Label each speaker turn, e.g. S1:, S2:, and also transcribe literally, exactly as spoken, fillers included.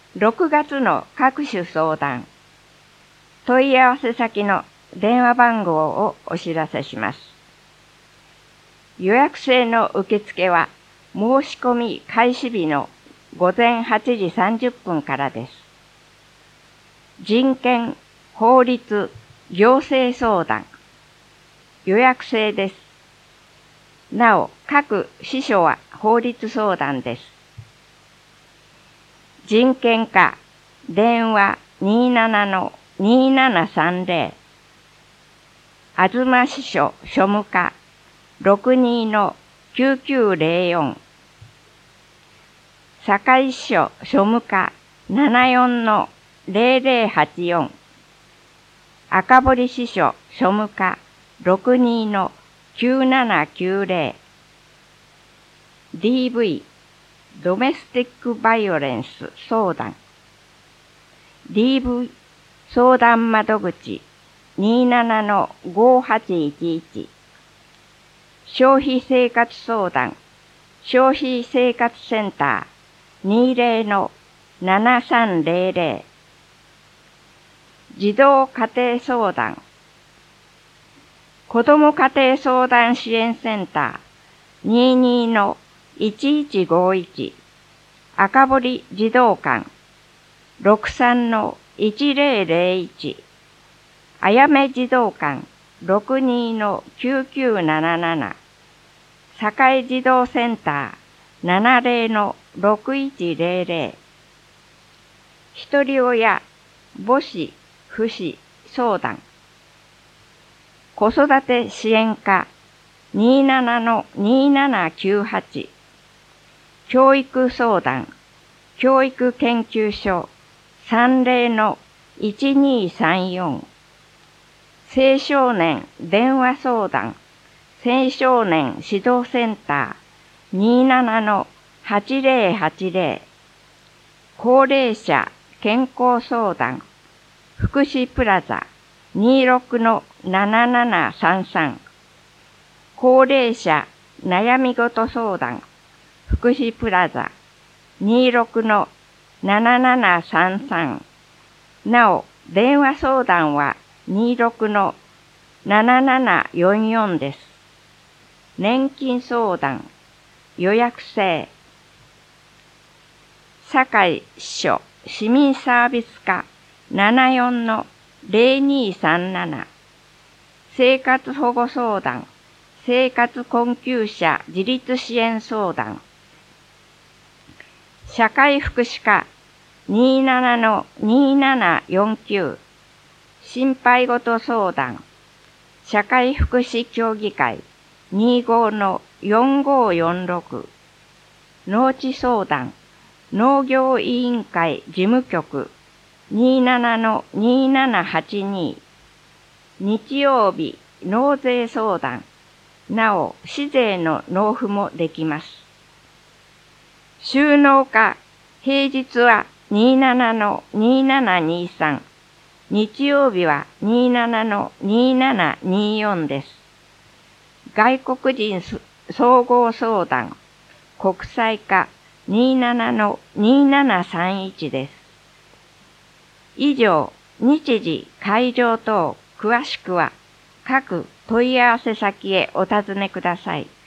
S1: ろくがつの各種相談、問い合わせ先の電話番号をお知らせします。予約制の受付は申し込み開始日のごぜんはちじさんじゅっぷんからです。人権、法律、行政相談、予約制です。なお、各司書は法律相談です。人権課、電話 にじゅうななのにじゅうななさんぜろ、あずま支所庶務課 ろくじゅうにのきゅうきゅうぜろよん、堺支所庶務課 ななじゅうよんのぜろぜろはちよん、赤堀支所庶務課 ろくじゅうにのきゅうななきゅうぜろ、ディーブイ ドメスティックバイオレンス相談、ディーブイ 相談窓口 にじゅうななのごはちいちいち、消費生活相談、消費生活センター にじゅうのななさんぜろぜろ、児童家庭相談、子ども家庭相談支援センター にじゅうにのいちいちごいち、赤堀児童館 ろくじゅうさんのいちぜろぜろいち、あやめ児童館 ろくじゅうにのきゅうきゅうなななな、堺児童センター ななじゅうのろくいちぜろぜろ、ひとり親、母子、父子相談、子育て支援課 にじゅうななのにじゅうななきゅうはち、教育相談、教育研究所 さんじゅうのいちにさんよん、青少年電話相談、青少年指導センター にじゅうななのはちぜろはちぜろ、高齢者健康相談、福祉プラザ にじゅうろくのななななさんさん、高齢者悩み事相談、福祉プラザ にじゅうろくのななななさんさん、なお、電話相談はにじゅうろくのななななよんよんです。年金相談、予約制、堺支所市民サービス課 ななじゅうよんのぜろにさんなな、生活保護相談、生活困窮者自立支援相談、社会福祉課 にじゅうななのにじゅうななよんきゅう、心配事相談、社会福祉協議会 にじゅうごのよんごよんろく、農地相談、農業委員会事務局 にじゅうななのにじゅうななはちに、日曜日納税相談、なお市税の納付もできます。収納課、平日はにじゅうななのにじゅうななにじゅうさん、日曜日はにじゅうななのにじゅうななにじゅうよんです。外国人総合相談、国際課にじゅうななのにじゅうななさんいちです。以上、日時、会場等詳しくは各問い合わせ先へお尋ねください。